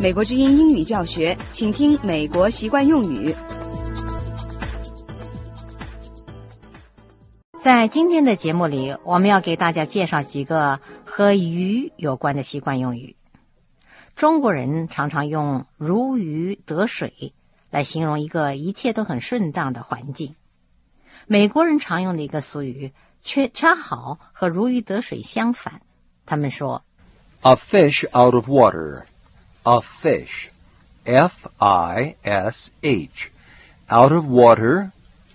美国之音英语教学，请听美国习惯用语。 在今天的节目里，我们要给大家介绍几个和鱼有关的习惯用语。中国人常常用如鱼得水来形容一个一切都很顺当的环境。美国人常用的一个俗语却恰好和如鱼得水相反，他们说 A fish out of water. A fish. F-I-S-H. Out of water.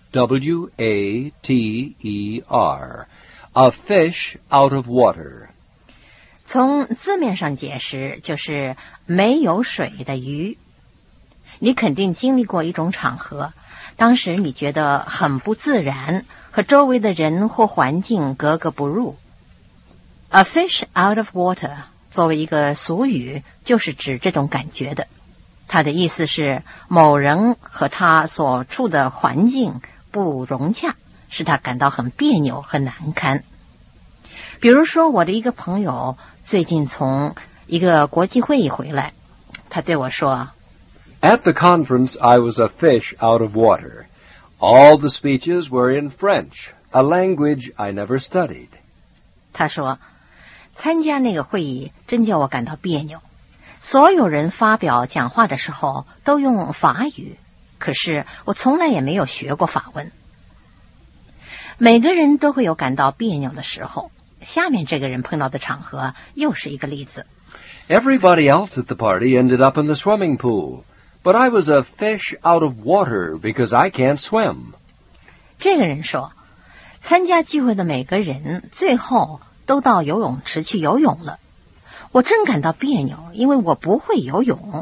W-A-T-E-R. A fish out of water. 从字面上解释就是没有水的鱼。你肯定经历过一种场合，当时你觉得很不自然，和周围的人或环境格格不入。A fish out of water 作为一个俗语，就是指这种感觉的。它的意思是某人和他所处的环境不融洽，使他感到很别扭和难堪。比如说，我的一个朋友最近从一个国际会议回来，他对我说 At the conference, I was a fish out of water. All the speeches were in French, a language I never studied. 他说，参加那个会议真叫我感到别扭，所有人发表讲话的时候都用法语，可是我从来也没有学过法文。每个人都会有感到别扭的时候，下面这个人碰到的场合又是一个例子。 Everybody else at the party ended up in the swimming pool, but I was a fish out of water because I can't swim. 这个人说，参加聚会的每个人最后都到游泳池去游泳了，我真感到别扭，因为我不会游泳。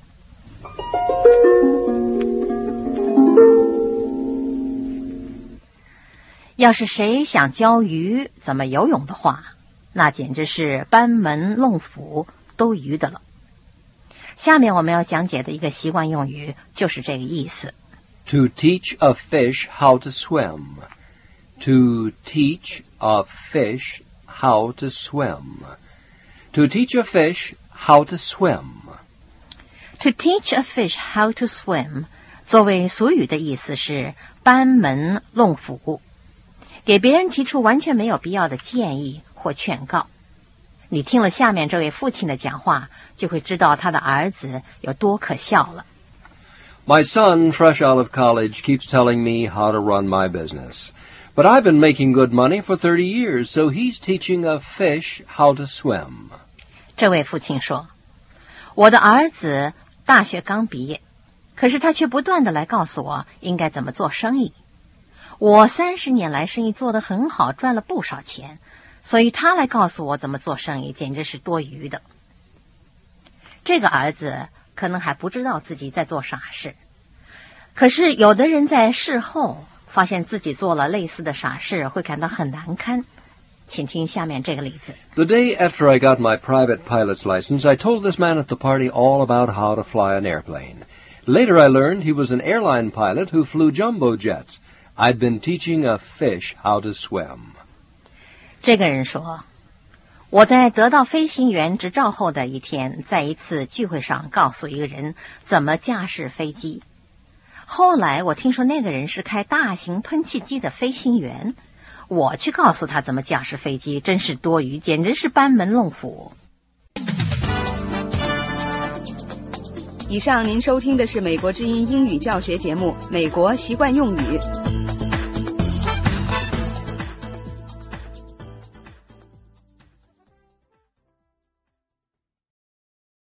要是谁想教鱼怎么游泳的话，那简直是班门弄斧，都鱼的了。下面我们要讲解的一个习惯用语就是这个意思。 To teach a fish how to swim. To teach a fish how to swim. To teach a fish how to swim. To teach a fish how to swim 作为俗语的意思是班门弄斧，给别人提出完全没有必要的建议或劝告。你听了下面这位父亲的讲话，就会知道他的儿子有多可笑了。 My son, fresh out of college, keeps telling me how to run my business. But I've been making good money for 30 years, so he's teaching a fish how to swim. 这位父亲说，我的儿子大学刚毕业，可是他却不断地来告诉我应该怎么做生意。我30年来生意做得很好，赚了不少钱，所以他来告诉我怎么做生意，简直是多余的。这个儿子可能还不知道自己在做傻事，可是有的人在事后发现自己做了类似的傻事，会感到很难堪。请听下面这个例子。 The day after I got my private pilot's license, I told this man at the party all about how to fly an airplane. Later I learned he was an airline pilot who flew jumbo jets. I'd been teaching a fish how to swim. 这个人说，我在得到飞行员执照后的一天，在一次聚会上告诉一个人怎么驾驶飞机。后来我听说那个人是开大型吞气机的飞行员，我去告诉他怎么驾驶飞机，真是多余，简直是班门弄斧。 以上您收听的是美国之音英语教学节目《美国习惯用语》。